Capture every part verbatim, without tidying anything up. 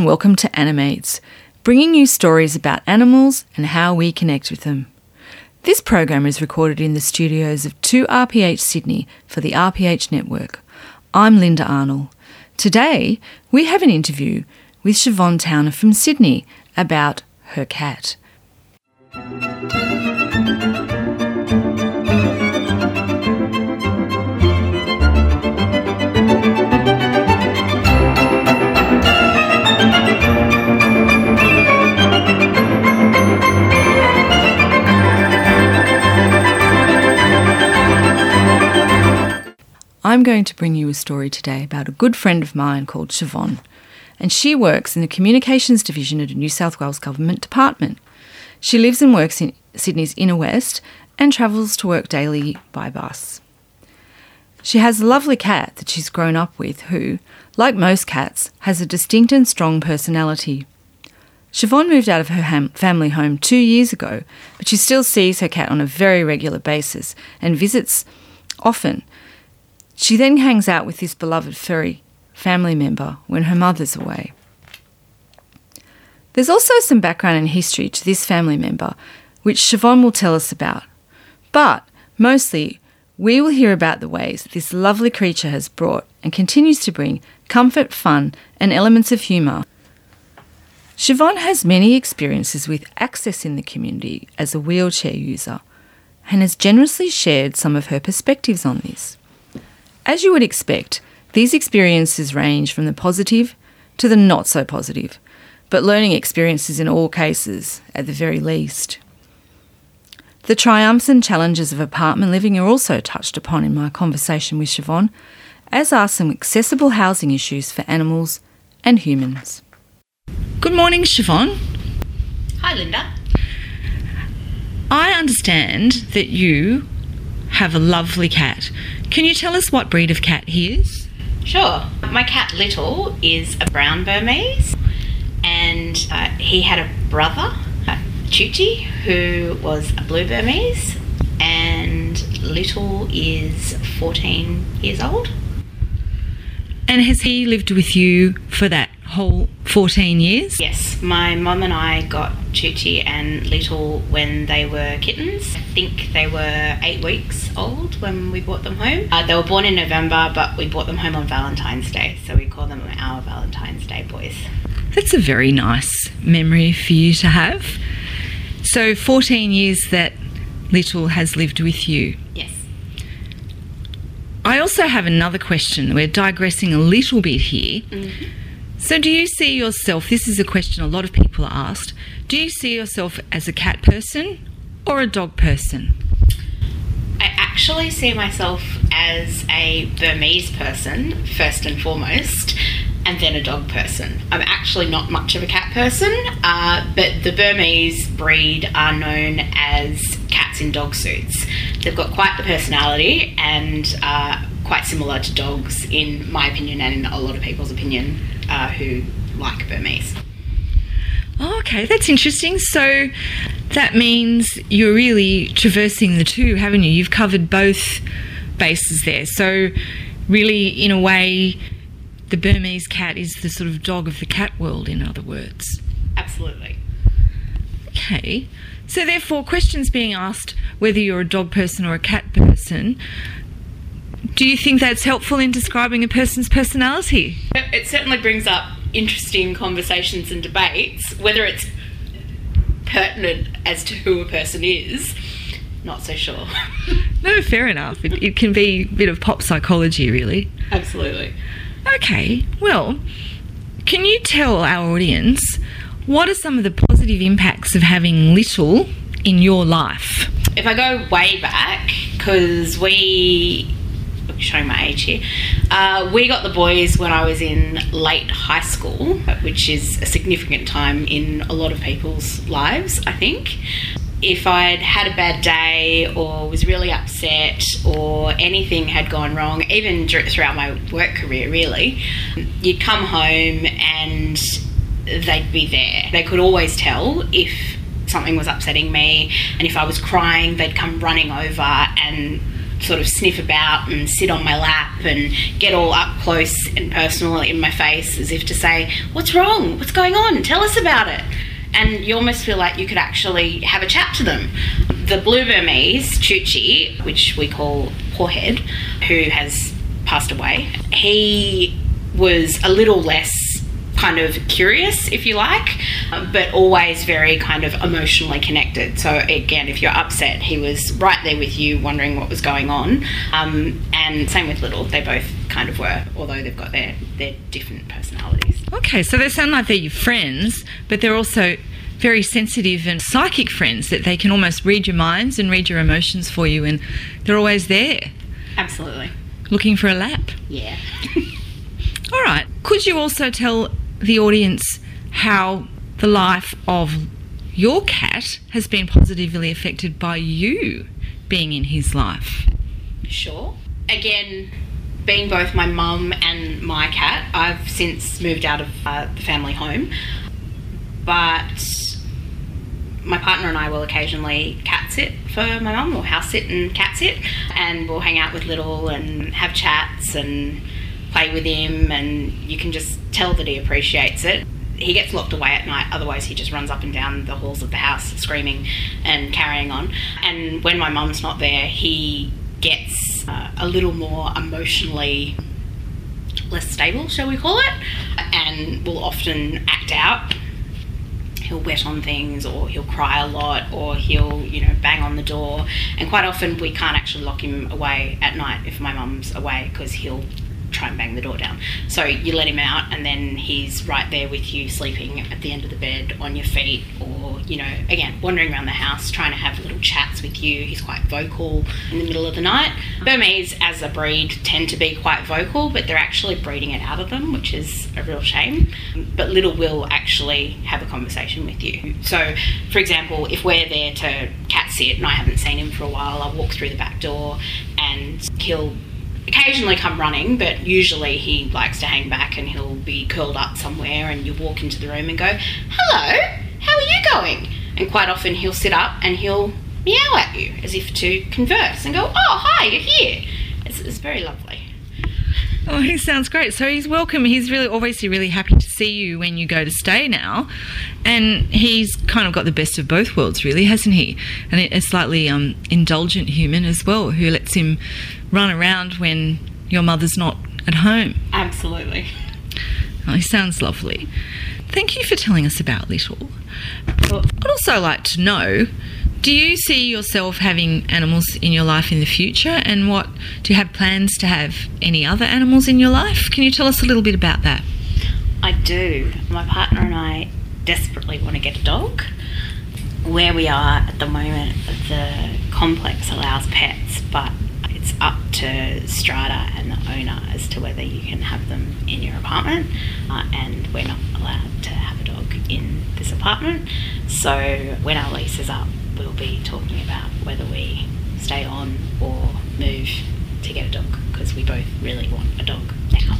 and welcome to Animates, bringing you stories about animals and how we connect with them. This program is recorded in the studios of two R P H Sydney for the R P H Network. I'm Linda Arnold. Today, we have an interview with Siobhan Towner from Sydney about her cat. I'm going to bring you a story today about a good friend of mine called Siobhan, and she works in the Communications Division at a New South Wales Government department. She lives and works in Sydney's inner west and travels to work daily by bus. She has a lovely cat that she's grown up with who, like most cats, has a distinct and strong personality. Siobhan moved out of her ham- family home two years ago, but she still sees her cat on a very regular basis and visits often. She then hangs out with this beloved furry family member when her mother's away. There's also some background and history to this family member, which Siobhan will tell us about. But mostly, we will hear about the ways that this lovely creature has brought and continues to bring comfort, fun, and elements of humour. Siobhan has many experiences with access in the community as a wheelchair user and has generously shared some of her perspectives on this. As you would expect, these experiences range from the positive to the not so positive, but learning experiences in all cases, at the very least. The triumphs and challenges of apartment living are also touched upon in my conversation with Siobhan, as are some accessible housing issues for animals and humans. Good morning, Siobhan. Hi, Linda. I understand that you have a lovely cat. Can you tell us what breed of cat he is? Sure. My cat Little is a brown Burmese, and uh, he had a brother, uh, Chuchi, who was a blue Burmese, and Little is fourteen years old. And has he lived with you for that whole fourteen years? Yes, my mum and I got Chuchi and Little when they were kittens. I think they were eight weeks old when we brought them home. Uh, they were born in November, but we brought them home on Valentine's Day, so we call them our Valentine's Day boys. That's a very nice memory for you to have. So fourteen years that Little has lived with you. Yes. I also have another question. We're digressing a little bit here. Mm-hmm. So do you see yourself, this is a question a lot of people are asked, do you see yourself as a cat person or a dog person? I actually see myself as a Burmese person, first and foremost, and then a dog person. I'm actually not much of a cat person, uh, but the Burmese breed are known as cats in dog suits. They've got quite the personality and uh, quite similar to dogs, in my opinion and in a lot of people's opinion uh, who like Burmese. Oh, okay, that's interesting. So that means you're really traversing the two, haven't you? You've covered both bases there. So really, in a way, the Burmese cat is the sort of dog of the cat world, in other words. Absolutely. Okay. So therefore, questions being asked whether you're a dog person or a cat person, do you think that's helpful in describing a person's personality? It certainly brings up interesting conversations and debates. Whether it's pertinent as to who a person is, not so sure. No, fair enough. It, it can be a bit of pop psychology, really. Absolutely. Okay, well, can you tell our audience what are some of the positive impacts of having Little in your life? If I go way back, because we, I'm showing my age here, uh, we got the boys when I was in late high school, which is a significant time in a lot of people's lives, I think. If I'd had a bad day or was really upset or anything had gone wrong, even throughout my work career really, you'd come home and they'd be there. They could always tell if something was upsetting me, and if I was crying, they'd come running over and sort of sniff about and sit on my lap and get all up close and personal in my face, as if to say, what's wrong? What's going on? Tell us about it. And you almost feel like you could actually have a chat to them. The Blue Burmese, Chuchi, which we call Poorhead, who has passed away, he was a little less kind of curious, if you like, but always very kind of emotionally connected. So again, if you're upset, he was right there with you, wondering what was going on. Um, and same with Little, they both kind of were, although they've got their, their different personalities. Okay, so they sound like they're your friends, but they're also very sensitive and psychic friends, that they can almost read your minds and read your emotions for you, and they're always there. Absolutely. Looking for a lap. Yeah. All right. Could you also tell the audience how the life of your cat has been positively affected by you being in his life? Sure. Again, being both my mum and my cat, I've since moved out of uh, the family home, but my partner and I will occasionally cat sit for my mum, or house sit and cat sit, and we'll hang out with Little and have chats and play with him, and you can just tell that he appreciates it. He gets locked away at night, otherwise he just runs up and down the halls of the house screaming and carrying on. And when my mum's not there, he gets uh, a little more emotionally less stable, shall we call it, and will often act out. He'll wet on things, or he'll cry a lot, or he'll, you know, bang on the door. And quite often we can't actually lock him away at night if my mum's away, because he'll try and bang the door down. So you let him out, and then he's right there with you, sleeping at the end of the bed on your feet, or, you know, again, wandering around the house trying to have little chats with you. He's quite vocal in the middle of the night. Burmese as a breed tend to be quite vocal, but they're actually breeding it out of them, which is a real shame. But Little will actually have a conversation with you. So, for example, if we're there to cat sit and I haven't seen him for a while, I'll walk through the back door and he'll occasionally come running, but usually he likes to hang back and he'll be curled up somewhere, and you walk into the room and go, hello, how are you going? And quite often he'll sit up and he'll meow at you as if to converse and go, oh, hi, you're here. It's, it's very lovely. Oh, he sounds great. So he's welcome. He's really obviously really happy to see you when you go to stay now. And he's kind of got the best of both worlds, really, hasn't he? And a slightly um, indulgent human as well, who lets him run around when your mother's not at home. Absolutely. Oh, he sounds lovely. Thank you for telling us about Little. I'd also like to know, do you see yourself having animals in your life in the future, and what do you have plans to have any other animals in your life? Can you tell us a little bit about that? I do. My partner and I desperately want to get a dog. Where we are at the moment, the complex allows pets, but it's up to Strata and the owner as to whether you can have them in your apartment, uh, and we're not allowed to have a dog in this apartment. So when our lease is up, we'll be talking about whether we stay on or move to get a dog, because we both really want a dog now.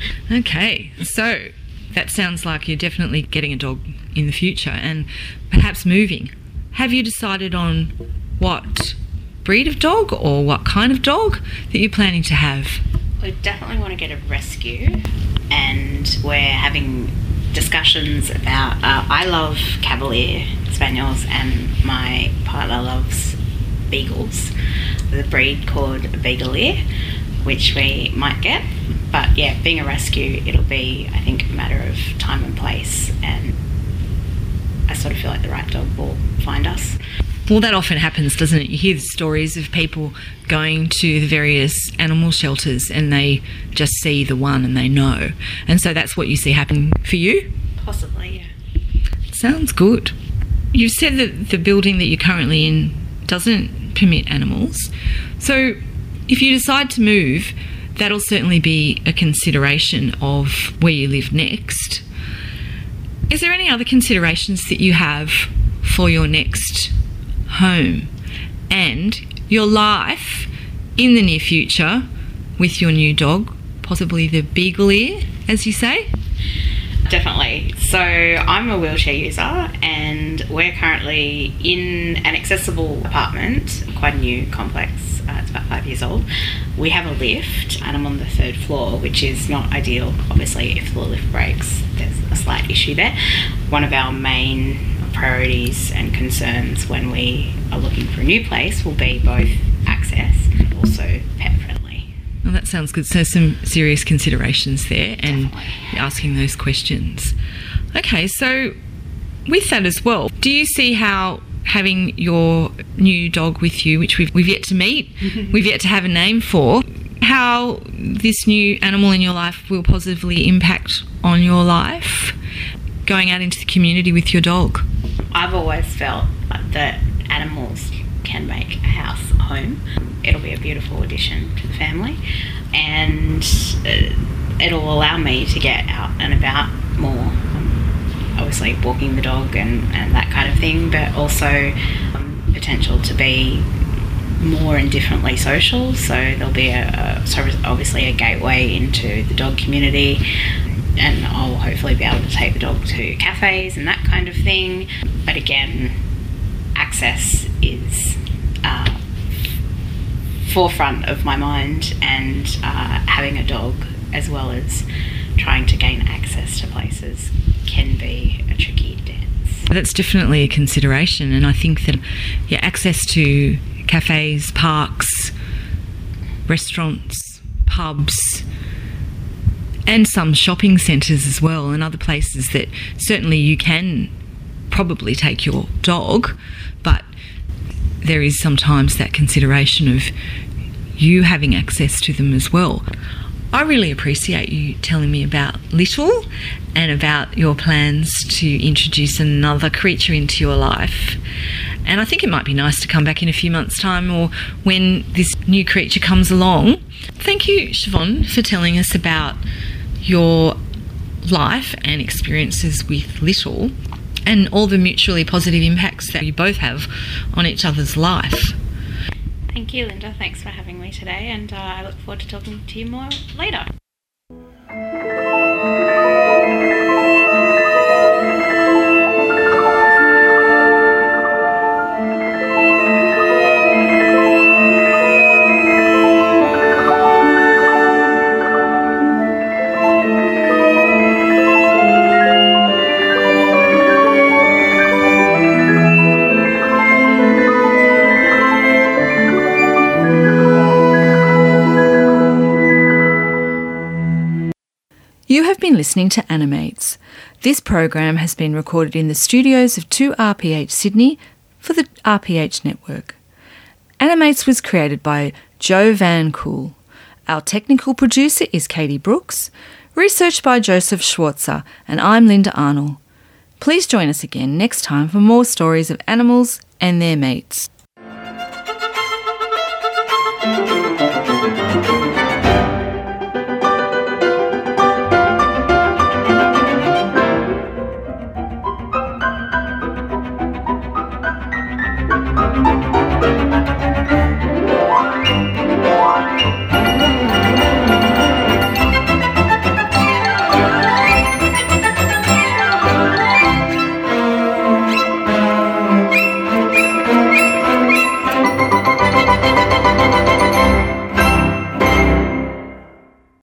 Okay, so that sounds like you're definitely getting a dog in the future and perhaps moving. Have you decided on what breed of dog or what kind of dog that you're planning to have? We definitely want to get a rescue, and we're having discussions about, uh, I love Cavalier Spaniels and my partner loves Beagles, the breed called Beagalier, which we might get. But yeah, being a rescue, it'll be, I think, a matter of time and place, and I sort of feel like the right dog will find us. Well, that often happens, doesn't it? You hear the stories of people going to the various animal shelters and they just see the one and they know. And so that's what you see happen for you? Possibly, yeah. Sounds good. You said that the building that you're currently in doesn't permit animals. So if you decide to move, that'll certainly be a consideration of where you live next. Is there any other considerations that you have for your next home and your life in the near future with your new dog, possibly the Beagle Ear, as you say? Definitely. So I'm a wheelchair user and we're currently in an accessible apartment, quite a new complex. Uh, it's about five years old. We have a lift and I'm on the third floor, which is not ideal. Obviously, if the lift breaks, there's a slight issue there. One of our main priorities and concerns when we are looking for a new place will be both access and also pet friendly. Well, that sounds good. So some serious considerations there and Definitely. asking those questions. Okay, so with that as well, do you see how having your new dog with you, which we've, we've yet to meet, we've yet to have a name for, how this new animal in your life will positively impact on your life, going out into the community with your dog? I've always felt that animals can make a house a home. It'll be a beautiful addition to the family and uh, it'll allow me to get out and about more. Um, obviously walking the dog and, and that kind of thing, but also um, potential to be more and differently social. So there'll be a, a so obviously a gateway into the dog community, and I'll hopefully be able to take the dog to cafes and that kind of thing. But again, access is uh, forefront of my mind, and uh, having a dog as well as trying to gain access to places can be a tricky dance. That's definitely a consideration, and I think that yeah, access to cafes, parks, restaurants, pubs, and some shopping centres as well, and other places that certainly you can probably take your dog, but there is sometimes that consideration of you having access to them as well. I really appreciate you telling me about Little and about your plans to introduce another creature into your life. And I think it might be nice to come back in a few months' time or when this new creature comes along. Thank you, Siobhan, for telling us about your life and experiences with Little and all the mutually positive impacts that you both have on each other's life. Thank you, Linda. Thanks for having me today, and uh, I look forward to talking to you more later. You have been listening to Animates. This program has been recorded in the studios of two R P H Sydney for the R P H network. Animates was created by Joe Van Kool. Our technical producer is Katie Brooks, researched by Joseph Schwartzer, and I'm Linda Arnold. Please join us again next time for more stories of animals and their mates.